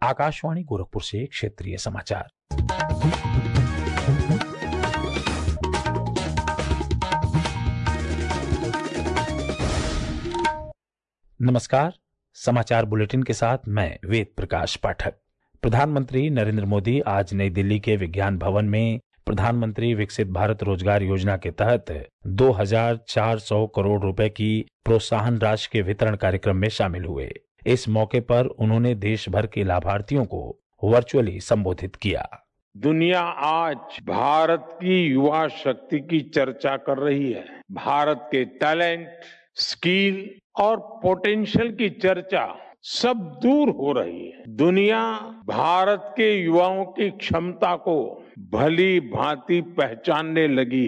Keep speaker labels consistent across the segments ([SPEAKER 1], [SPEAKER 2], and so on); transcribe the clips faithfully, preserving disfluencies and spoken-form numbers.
[SPEAKER 1] आकाशवाणी गोरखपुर से क्षेत्रीय समाचार। नमस्कार। समाचार बुलेटिन के साथ मैं वेद प्रकाश पाठक। प्रधानमंत्री नरेंद्र मोदी आज नई दिल्ली के विज्ञान भवन में प्रधानमंत्री विकसित भारत रोजगार योजना के तहत दो हजार चार सौ करोड़ रुपए की प्रोत्साहन राशि के वितरण कार्यक्रम में शामिल हुए। इस मौके पर उन्होंने देश भर के लाभार्थियों को वर्चुअली संबोधित किया।
[SPEAKER 2] दुनिया आज भारत की युवा शक्ति की चर्चा कर रही है। भारत के टैलेंट, स्किल और पोटेंशियल की चर्चा सब दूर हो रही है। दुनिया भारत के युवाओं की क्षमता को भली भांति पहचानने लगी।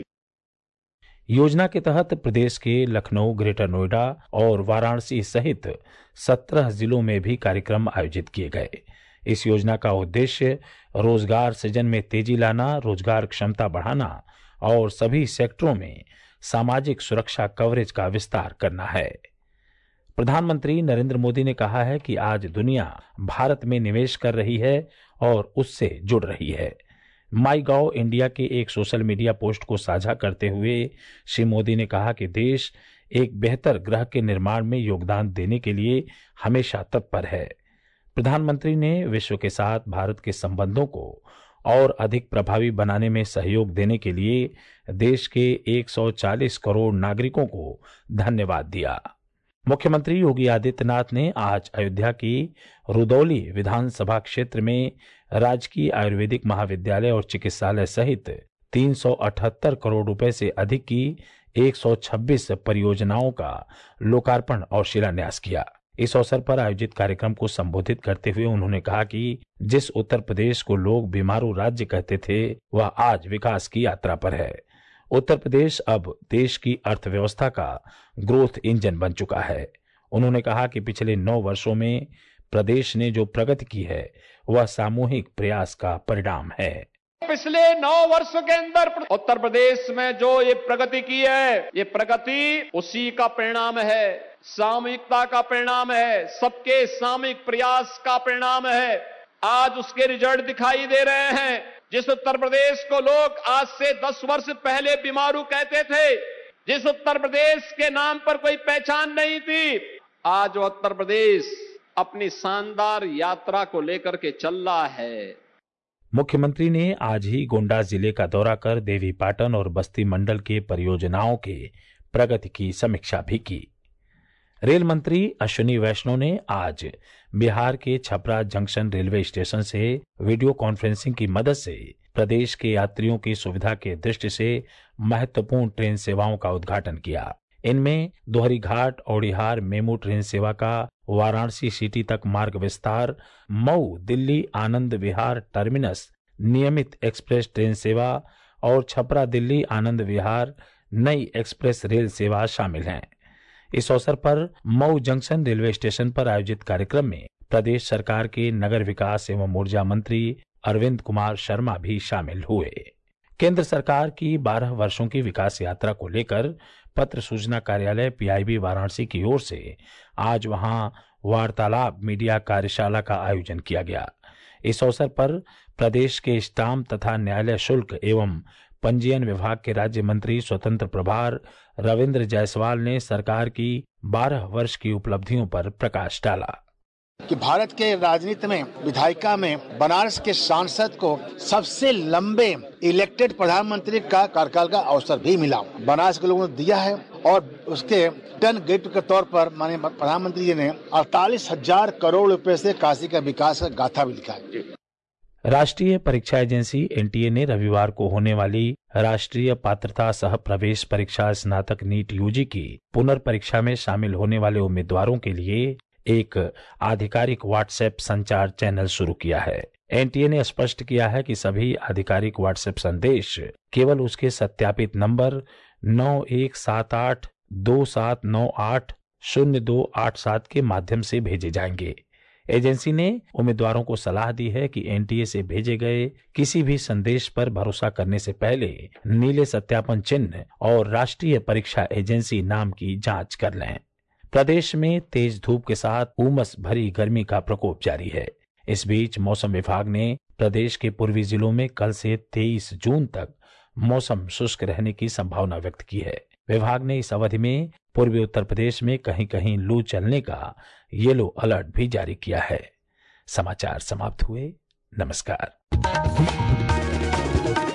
[SPEAKER 1] योजना के तहत प्रदेश के लखनऊ, ग्रेटर नोएडा और वाराणसी सहित सत्रह जिलों में भी कार्यक्रम आयोजित किए गए। इस योजना का उद्देश्य रोजगार सृजन में तेजी लाना, रोजगार क्षमता बढ़ाना और सभी सेक्टरों में सामाजिक सुरक्षा कवरेज का विस्तार करना है। प्रधानमंत्री नरेंद्र मोदी ने कहा है कि आज दुनिया भारत में निवेश कर रही है और उससे जुड़ रही है। माई गॉव इंडिया के एक सोशल मीडिया पोस्ट को साझा करते हुए श्री मोदी ने कहा कि देश एक बेहतर ग्रह के निर्माण में योगदान देने के लिए हमेशा तत्पर है। प्रधानमंत्री ने विश्व के साथ भारत के संबंधों को और अधिक प्रभावी बनाने में सहयोग देने के लिए देश के एक सौ चालीस करोड़ नागरिकों को धन्यवाद दिया। मुख्यमंत्री योगी आदित्यनाथ ने आज अयोध्या की रुदौली विधानसभा क्षेत्र में राजकीय आयुर्वेदिक महाविद्यालय और चिकित्सालय सहित तीन सौ अठहत्तर करोड़ रुपए से अधिक की एक सौ छब्बीस परियोजनाओं का लोकार्पण और शिलान्यास किया। इस अवसर पर आयोजित कार्यक्रम को संबोधित करते हुए उन्होंने कहा कि जिस उत्तर प्रदेश को लोग बीमारू राज्य कहते थे, वह आज विकास की यात्रा पर है। उत्तर प्रदेश अब देश की अर्थव्यवस्था का ग्रोथ इंजन बन चुका है। उन्होंने कहा कि पिछले नौ वर्षों में प्रदेश ने जो प्रगति की है वह सामूहिक प्रयास का परिणाम है।
[SPEAKER 3] पिछले नौ वर्षों के अंदर उत्तर प्रदेश में जो ये प्रगति की है, ये प्रगति उसी का परिणाम है, सामूहिकता का परिणाम है, सबके सामूहिक प्रयास का परिणाम है। आज उसके रिजल्ट दिखाई दे रहे हैं। जिस उत्तर प्रदेश को लोग आज से दस वर्ष पहले बीमारू कहते थे, जिस उत्तर प्रदेश के नाम पर कोई पहचान नहीं थी, आज वो उत्तर प्रदेश अपनी शानदार यात्रा को लेकर के चल रहा है।
[SPEAKER 1] मुख्यमंत्री ने आज ही गोंडा जिले का दौरा कर देवीपाटन और बस्ती मंडल के परियोजनाओं के प्रगति की समीक्षा भी की। रेल मंत्री अश्विनी वैष्णव ने आज बिहार के छपरा जंक्शन रेलवे स्टेशन से वीडियो कॉन्फ्रेंसिंग की मदद से प्रदेश के यात्रियों की सुविधा के दृष्टि से महत्वपूर्ण ट्रेन सेवाओं का उद्घाटन किया। इनमें दोहरी घाट औड़िहार मेमू ट्रेन सेवा का वाराणसी सिटी तक मार्ग विस्तार, मऊ दिल्ली आनंद विहार टर्मिनस नियमित एक्सप्रेस ट्रेन सेवा और छपरा दिल्ली आनंद विहार नई एक्सप्रेस रेल सेवा शामिल हैं। इस अवसर पर मऊ जंक्शन रेलवे स्टेशन पर आयोजित कार्यक्रम में प्रदेश सरकार के नगर विकास एवं ऊर्जा मंत्री अरविंद कुमार शर्मा भी शामिल हुए। केंद्र सरकार की बारह वर्षों की विकास यात्रा को लेकर पत्र सूचना कार्यालय पीआईबी वाराणसी की ओर से आज वहां वार्तालाप मीडिया कार्यशाला का आयोजन किया गया। इस अवसर पर प्रदेश के स्टाम्प तथा न्यायालय शुल्क एवं पंजीयन विभाग के राज्य मंत्री स्वतंत्र प्रभार रविंद्र जायसवाल ने सरकार की बारह वर्ष की उपलब्धियों पर प्रकाश डाला
[SPEAKER 4] कि भारत के राजनीति में विधायिका में बनारस के सांसद को सबसे लंबे इलेक्टेड प्रधानमंत्री का कार्यकाल का अवसर भी मिला। बनारस के लोगों ने दिया है और उसके टर्न गिफ्ट के तौर पर माननीय प्रधानमंत्री जी ने अड़तालीस हजार करोड़ रुपए से काशी का विकास का गाथा भी लिखा है।
[SPEAKER 1] राष्ट्रीय परीक्षा एजेंसी एनटीए ने रविवार को होने वाली राष्ट्रीय पात्रता सह प्रवेश परीक्षा स्नातक नीट यूजी की पुनर्परीक्षा में शामिल होने वाले उम्मीदवारों के लिए एक आधिकारिक व्हाट्सएप संचार चैनल शुरू किया है। एनटीए ने स्पष्ट किया है कि सभी आधिकारिक व्हाट्सएप संदेश केवल उसके सत्यापित नंबर नौ एक सात आठ दो सात नौ आठ शून्य दो आठ सात के माध्यम से भेजे जाएंगे। एजेंसी ने उम्मीदवारों को सलाह दी है कि एनटीए से भेजे गए किसी भी संदेश पर भरोसा करने से पहले नीले सत्यापन चिन्ह और राष्ट्रीय परीक्षा एजेंसी नाम की जांच कर लें। प्रदेश में तेज धूप के साथ उमस भरी गर्मी का प्रकोप जारी है। इस बीच मौसम विभाग ने प्रदेश के पूर्वी जिलों में कल से तेईस जून तक मौसम शुष्क रहने की संभावना व्यक्त की है। विभाग ने इस अवधि में पूर्वी उत्तर प्रदेश में कहीं कहीं लू चलने का येलो अलर्ट भी जारी किया है। समाचार समाप्त हुए। नमस्कार।